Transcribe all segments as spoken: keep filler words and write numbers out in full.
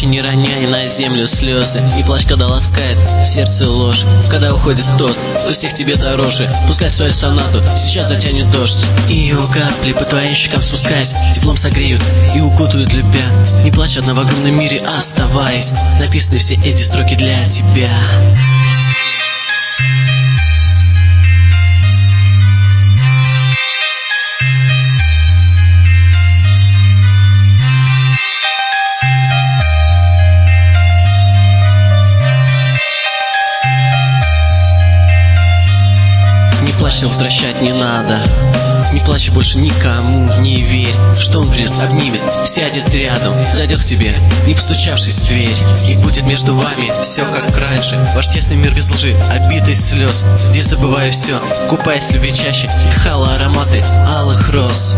не роняй на землю слезы, не плачь, когда ласкает сердце ложь. Когда уходит тот, кто всех тебе дороже, пускай свою сонату сейчас затянет дождь. И его капли по твоим щекам спускаясь, теплом согреют и укутают любя. Не плачь одна в огромном мире, оставаясь. Написаны все эти строки для тебя. Не плачь, возвращать не надо. Не плачь больше никому, не верь, что он придет, обнимет, сядет рядом, зайдет к тебе, не постучавшись в дверь. И будет между вами все как раньше. Ваш тесный мир без лжи, обитый слез, где забываю все, купаясь в любви чаще, вдыхала ароматы алых роз.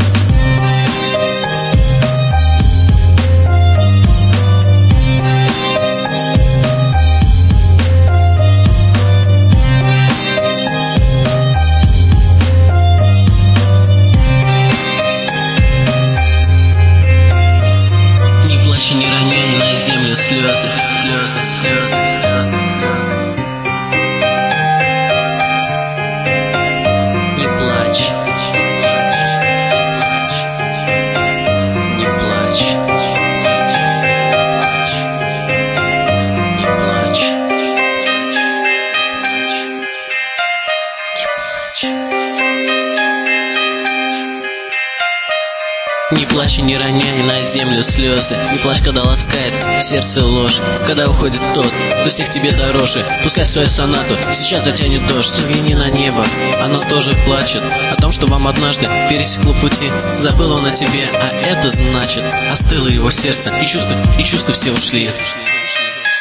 Не роняй на землю слезы, слезы, слезы, слезы, слезы. Не плачь, не плачь, не плачь, не плачь и не роняй на землю слезы, не плачь, когда ласкает сердце ложь. Когда уходит тот, кто всех тебе дороже, пускай свою сонату сейчас затянет дождь. Взгляни на небо, оно тоже плачет о том, что вам однажды пересекло пути. Забыл он о тебе, а это значит остыло его сердце, и чувства, и чувства все ушли.